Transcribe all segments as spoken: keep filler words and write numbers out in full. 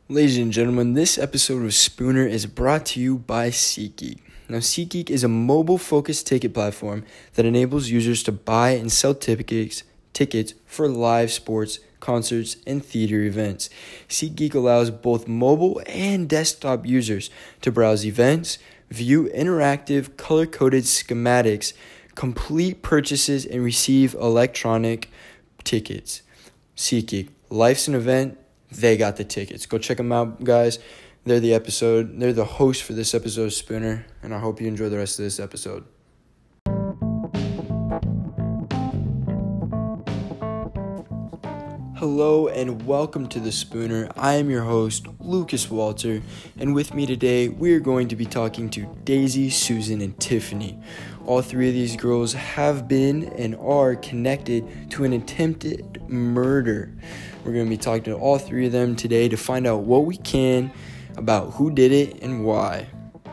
Ladies and gentlemen, this episode of Spooner is brought to you by SeatGeek. Now, SeatGeek is a mobile-focused ticket platform that enables users to buy and sell tickets tickets for live sports, concerts, and theater events. SeatGeek allows both mobile and desktop users to browse events, view interactive, color-coded schematics, complete purchases, and receive electronic tickets. SeatGeek, life's an event. They got the tickets. Go check them out, guys. They're the episode. They're the host for this episode of Spooner, and I hope you enjoy the rest of this episode. Hello and welcome to the Spooner. I am your host, Lucas Walter, and with me today, we are going to be talking to Daisy, Susan, and Tiffany. All three of these girls have been and are connected to an attempted murder. We're going to be talking to all three of them today to find out what we can about who did it and why.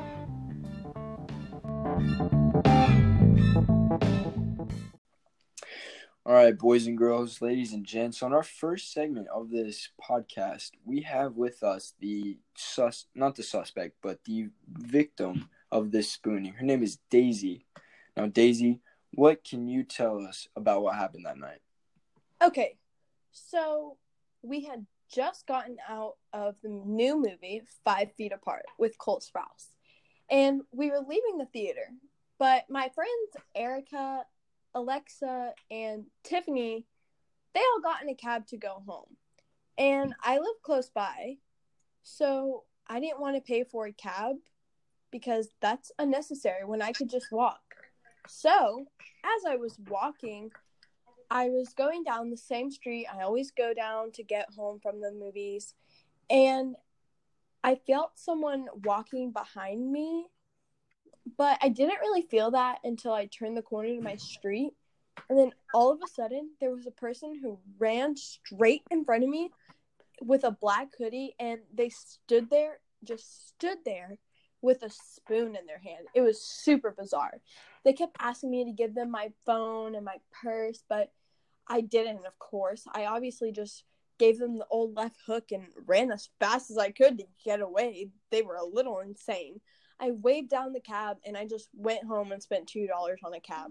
All right, boys and girls, ladies and gents, on our first segment of this podcast, we have with us the sus, not the suspect, but the victim of this spooning. Her name is Daisy. Now, Daisy, what can you tell us about what happened that night? Okay, so we had just gotten out of the new movie, Five Feet Apart, with Cole Sprouse. And we were leaving the theater, but my friends Erica, Alexa, and Tiffany, they all got in a cab to go home. And I live close by, so I didn't want to pay for a cab because that's unnecessary when I could just walk. So, as I was walking, I was going down the same street I always go down to get home from the movies, and I felt someone walking behind me, but I didn't really feel that until I turned the corner to my street, and then all of a sudden, there was a person who ran straight in front of me with a black hoodie, and they stood there, just stood there, with a spoon in their hand. It was super bizarre. They kept asking me to give them my phone and my purse, but I didn't, of course. I obviously just gave them the old left hook and ran as fast as I could to get away. They were a little insane. I waved down the cab, and I just went home and spent two dollars on a cab.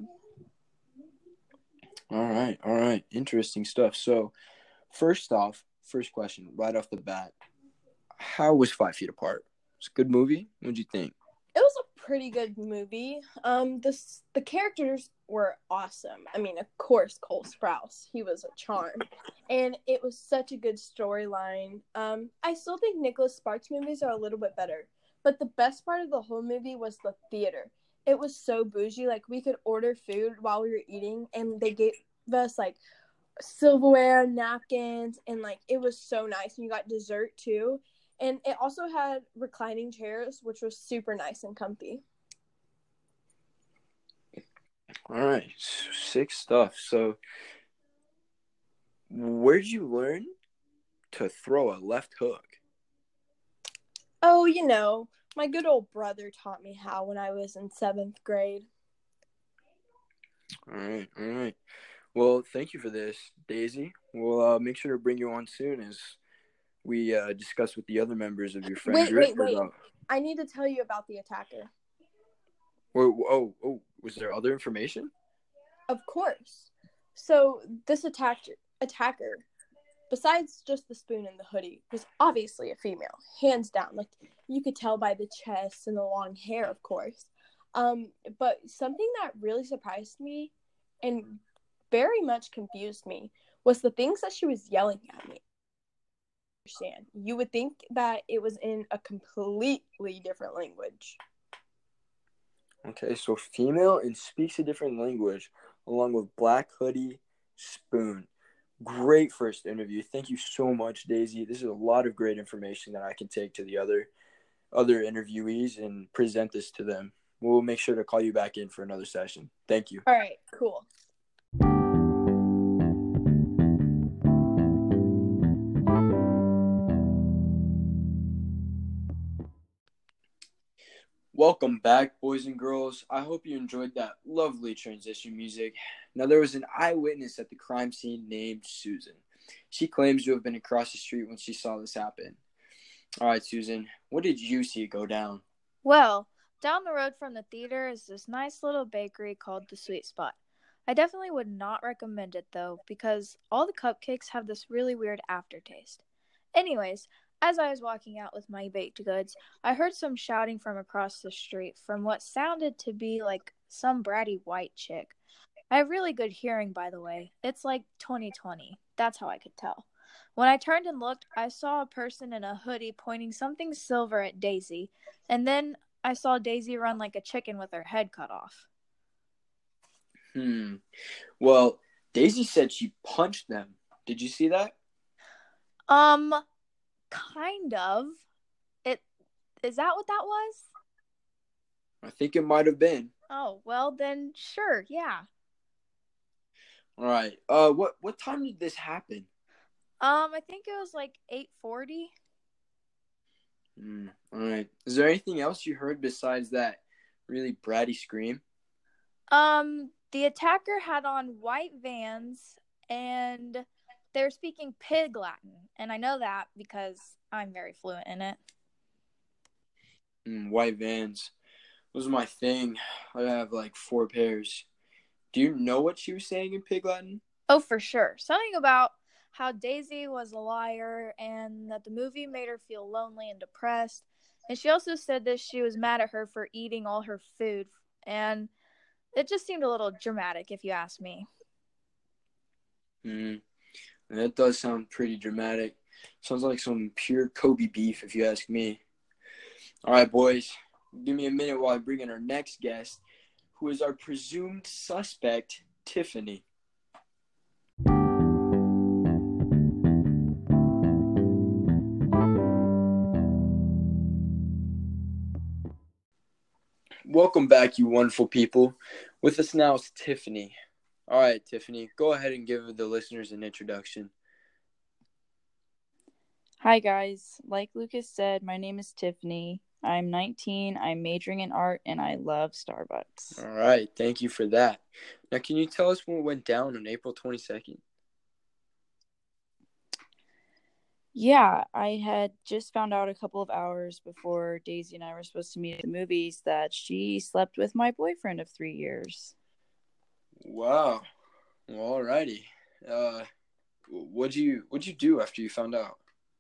All right, all right. Interesting stuff. So, first off, first question, right off the bat, how was Five Feet Apart? It's a good movie. What'd you think? It was a pretty good movie. Um, the the characters were awesome. I mean, of course, Cole Sprouse. He was a charm. And it was such a good storyline. Um, I still think Nicholas Sparks movies are a little bit better. But the best part of the whole movie was the theater. It was so bougie. Like, we could order food while we were eating, and they gave us, like, silverware, napkins, and, like, it was so nice. And you got dessert, too. And it also had reclining chairs, which was super nice and comfy. All right, sick stuff. So, where'd you learn to throw a left hook? Oh, you know, my good old brother taught me how when I was in seventh grade. All right, all right. Well, thank you for this, Daisy. We'll uh, make sure to bring you on soon as we uh, discuss with the other members of your friend Wait, group. wait, wait. About... I need to tell you about the attacker. Oh, oh, oh, was there other information? Of course. So this attack- attacker, besides just the spoon and the hoodie, was obviously a female, hands down. Like, you could tell by the chest and the long hair, of course. Um, but something that really surprised me and very much confused me was the things that she was yelling at me. Understand? You would think that it was in a completely different language. Okay, so female and speaks a different language, along with black hoodie, spoon. Great first interview. Thank you so much, Daisy. This is a lot of great information that I can take to the other other interviewees and present this to them. We'll make sure to call you back in for another session. Thank you. All right, cool. Welcome back, boys and girls. I hope you enjoyed that lovely transition music. Now, there was an eyewitness at the crime scene named Susan. She claims to have been across the street when she saw this happen. All right, Susan, what did you see go down? Well, down the road from the theater is this nice little bakery called The Sweet Spot. I definitely would not recommend it though, because all the cupcakes have this really weird aftertaste. Anyways, as I was walking out with my baked goods, I heard some shouting from across the street from what sounded to be like some bratty white chick. I have really good hearing, by the way. It's like twenty twenty. That's how I could tell. When I turned and looked, I saw a person in a hoodie pointing something silver at Daisy, and then I saw Daisy run like a chicken with her head cut off. Hmm. Well, Daisy said she punched them. Did you see that? Um, kind of. It is that what that was? I think it might have been. Oh, well then sure, yeah. All right. Uh, what what time did this happen? Um, I think it was like eight forty. Hmm. All right. Is there anything else you heard besides that really bratty scream? Um, the attacker had on white Vans and they were speaking Pig Latin, and I know that because I'm very fluent in it. Mm, white Vans. Those are my thing. I have like four pairs. Do you know what she was saying in Pig Latin? Oh, for sure. Something about how Daisy was a liar and that the movie made her feel lonely and depressed. And she also said that she was mad at her for eating all her food. And it just seemed a little dramatic, if you ask me. Hmm. That does sound pretty dramatic. Sounds like some pure Kobe beef, if you ask me. All right, boys. Give me a minute while I bring in our next guest, who is our presumed suspect, Tiffany. Welcome back, you wonderful people. With us now is Tiffany. All right, Tiffany, go ahead and give the listeners an introduction. Hi, guys. Like Lucas said, my name is Tiffany. I'm nineteen, I'm majoring in art, and I love Starbucks. All right, thank you for that. Now, can you tell us what went down on April twenty-second? Yeah, I had just found out a couple of hours before Daisy and I were supposed to meet at the movies that she slept with my boyfriend of three years. Wow. Well, alrighty. Uh, what'd you what'd you do after you found out?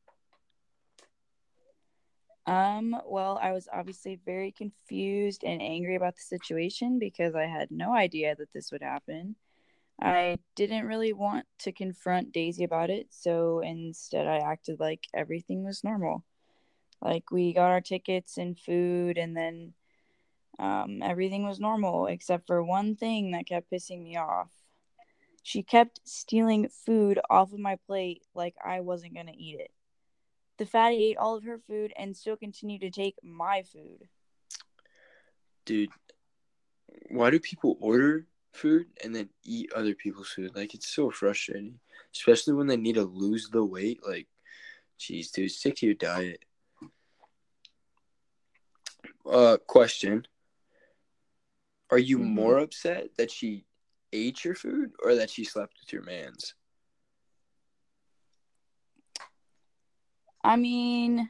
Um, well, I was obviously very confused and angry about the situation because I had no idea that this would happen. I didn't really want to confront Daisy about it, so instead I acted like everything was normal. Like, we got our tickets and food, and then um, everything was normal except for one thing that kept pissing me off. She kept stealing food off of my plate like I wasn't going to eat it. The fatty ate all of her food and still continued to take my food. Dude, why do people order food and then eat other people's food? Like, it's so frustrating, especially when they need to lose the weight. Like, geez, dude, stick to your diet. Uh, question. Are you Mm-hmm. more upset that she ate your food or that she slept with your mans? I mean,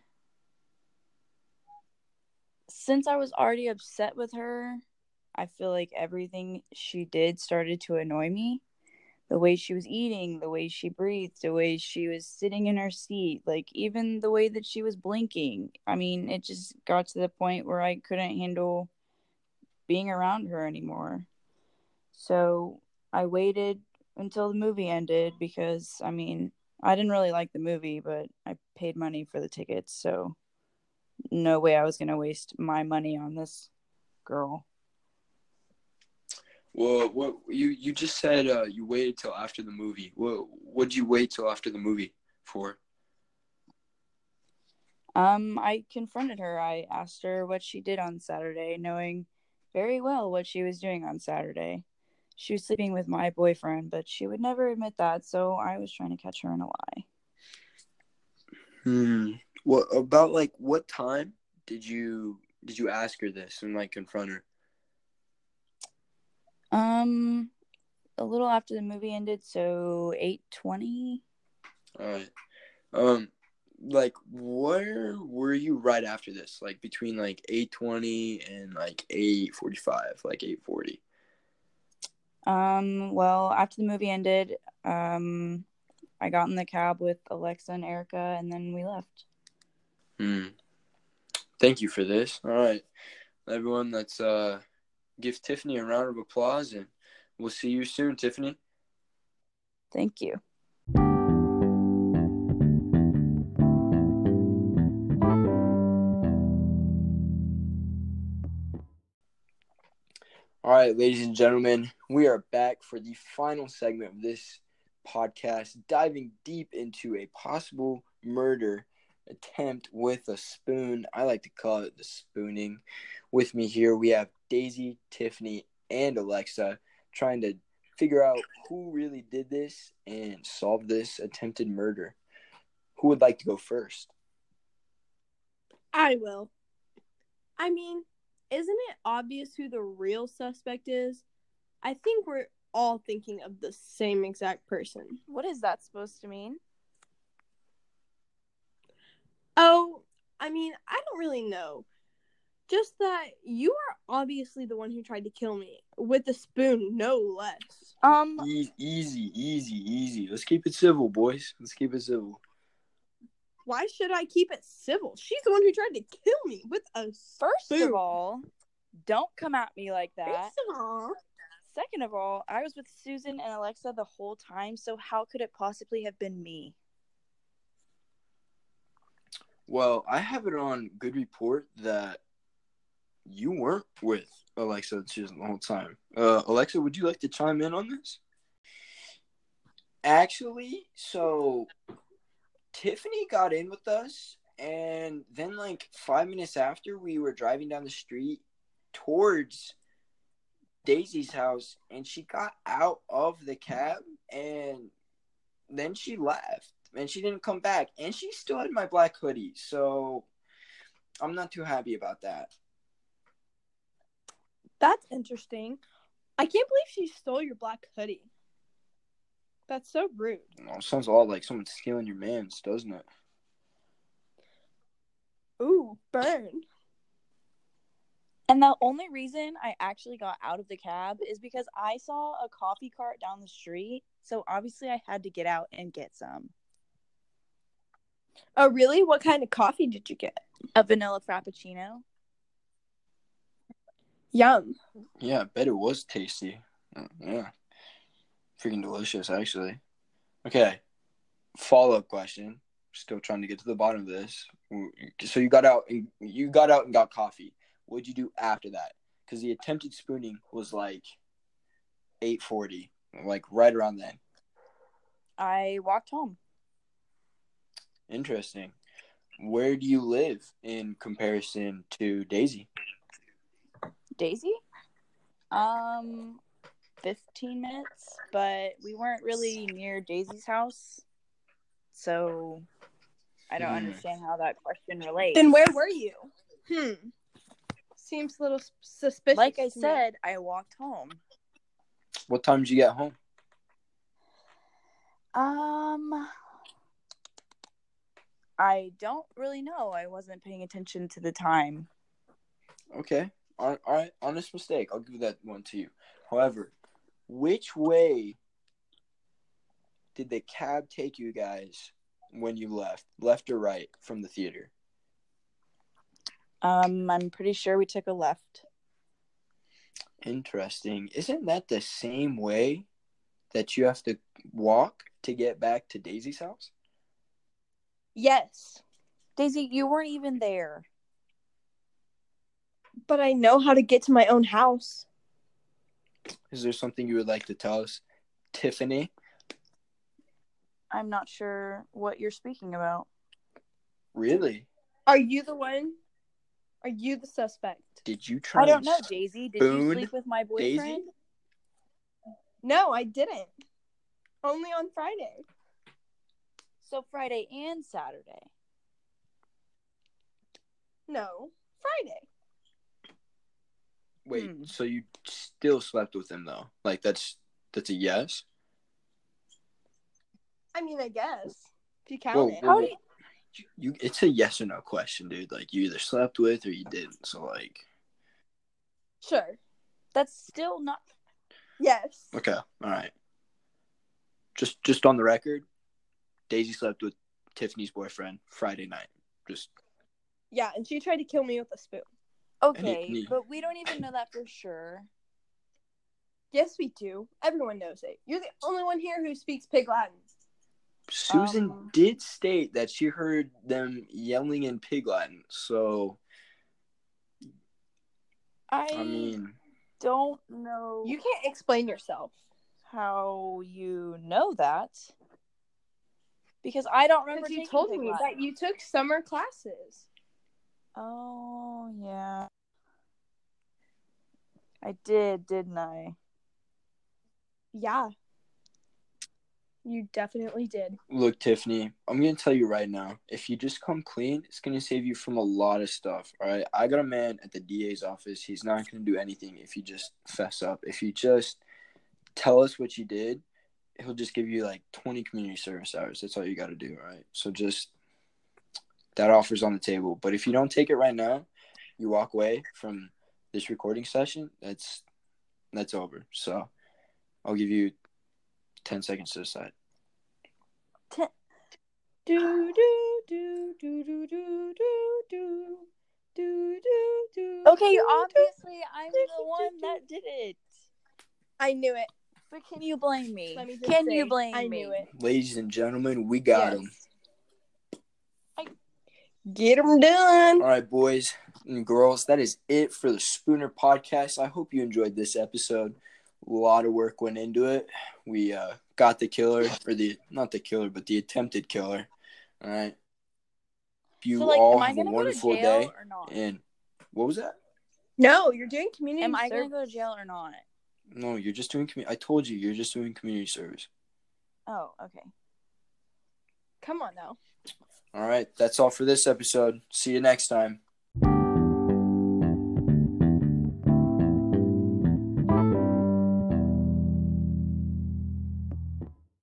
since I was already upset with her, I feel like everything she did started to annoy me. The way she was eating, the way she breathed, the way she was sitting in her seat, like even the way that she was blinking. I mean, it just got to the point where I couldn't handle being around her anymore. So I waited until the movie ended because, I mean, I didn't really like the movie, but I paid money for the tickets, so no way I was going to waste my money on this girl. Well, what you you just said uh, you waited till after the movie. What what'd you wait till after the movie for? Um, I confronted her. I asked her what she did on Saturday, knowing very well what she was doing on Saturday. She was sleeping with my boyfriend, but she would never admit that, so I was trying to catch her in a lie. Hmm. What about like what time did you did you ask her this and like confront her? Um, a little after the movie ended, so eight twenty. All right. Um, like, where were you right after this? Like, between, like, eight twenty and, like, eight forty-five, like, eight forty? Um, well, after the movie ended, um, I got in the cab with Alexa and Erica, and then we left. Hmm. Thank you for this. All right. Everyone, let's uh, give Tiffany a round of applause, and we'll see you soon, Tiffany. Thank you. All right, ladies and gentlemen, we are back for the final segment of this podcast, diving deep into a possible murder attempt with a spoon. I like to call it the spooning. With me here, we have Daisy, Tiffany, and Alexa trying to figure out who really did this and solve this attempted murder. Who would like to go first? I will. I mean, isn't it obvious who the real suspect is? I think we're all thinking of the same exact person. What is that supposed to mean? Oh, I mean, I don't really know. Just that you are obviously the one who tried to kill me with a spoon, no less. Um, E- easy, easy, easy. Let's keep it civil, boys. Let's keep it civil. Why should I keep it civil? She's the one who tried to kill me with a first spoon. of all, don't come at me like that. First of all, Second of all, I was with Susan and Alexa the whole time, so how could it possibly have been me? Well, I have it on good report that you weren't with Alexa and Susan the whole time. Uh, Alexa, would you like to chime in on this? Actually, so Tiffany got in with us, and then like five minutes after, we were driving down the street towards Daisy's house, and she got out of the cab, and then she left, and she didn't come back, and she still had my black hoodie, so I'm not too happy about that. that's interesting. I can't believe she stole your black hoodie. That's so rude. Well, it sounds a lot like someone stealing your man's, doesn't it? Ooh, burn. And the only reason I actually got out of the cab is because I saw a coffee cart down the street, so obviously I had to get out and get some. Oh, really? What kind of coffee did you get? A vanilla frappuccino. Yum. Yeah, I bet it was tasty. Uh, Yeah. Freaking delicious, actually. Okay. Follow-up question. Still trying to get to the bottom of this. So you got out and you got out and got coffee. What'd you do after that? Because the attempted spooning was like eight forty, like right around then. I walked home. Interesting. Where do you live in comparison to Daisy? Daisy? Um, fifteen minutes, but we weren't really near Daisy's house, so I don't Hmm. understand how that question relates. Then where were you? Hmm. Seems a little suspicious. Like I to me. said, I walked home. What time did you get home? Um, I don't really know. I wasn't paying attention to the time. Okay. All right. Honest mistake. I'll give that one to you. However, which way did the cab take you guys when you left? Left or right from the theater? Um, I'm pretty sure we took a left. Interesting. Isn't that the same way that you have to walk to get back to Daisy's house? Yes, Daisy, you weren't even there. but I know how to get to my own house. Is there something you would like to tell us, Tiffany? I'm not sure what you're speaking about. Really? Are you the one? Are you the suspect? Did you try I don't and know, Daisy. Did you spoon sleep with my boyfriend? Daisy? No, I didn't. Only on Friday. So Friday and Saturday. No, Friday. Wait, Hmm. so you still slept with him though? Like that's that's a yes? I mean, I guess if you count Whoa, it. whoa, How whoa. do you, You, it's a yes or no question, dude. Like, you either slept with or you didn't. So, like, Sure. That's still not. Yes. okay, all right. Just, just on the record, Daisy slept with Tiffany's boyfriend Friday night. Just Yeah, and she tried to kill me with a spoon. Okay, And he- but we don't even know that for sure. Yes, we do. Everyone knows it. You're the only one here who speaks Pig Latin. Susan Um, did state that she heard them yelling in Pig Latin. So, I, I mean, don't know You can't explain yourself. how you know that. Because I don't remember Because you taking told Pig me Latin. that you took summer classes. Oh, yeah. I did, didn't I? Yeah. You definitely did. look, Tiffany, I'm going to tell you right now, if you just come clean, it's going to save you from a lot of stuff, all right? I got a man at the D A's office. He's not going to do anything if you just fess up. If you just tell us what you did, he'll just give you like twenty community service hours. That's all you got to do, all right? So just, that offer's on the table. But if you don't take it right now, you walk away from this recording session, that's that's over. So I'll give you ten seconds to decide. Do do do do do do do do do do do. Okay, obviously I'm the one that did it. I knew it. But can you blame me? Let me just Can say, you blame I me? knew it. Ladies and gentlemen, we got Yes. him. Get them done. All right, boys and girls, that is it for the Spooner podcast. I hope you enjoyed this episode. A lot of work went into it. We uh, got the killer, or the not the killer, but the attempted killer. All right. You So, like, all am I have a gonna go to wonderful jail day. or not? And what was that? No, you're doing community Am I service. gonna go to jail or not? No, you're just doing. commu- I told you, you're just doing community service. Oh, okay. Come on now. All right, that's all for this episode. See you next time.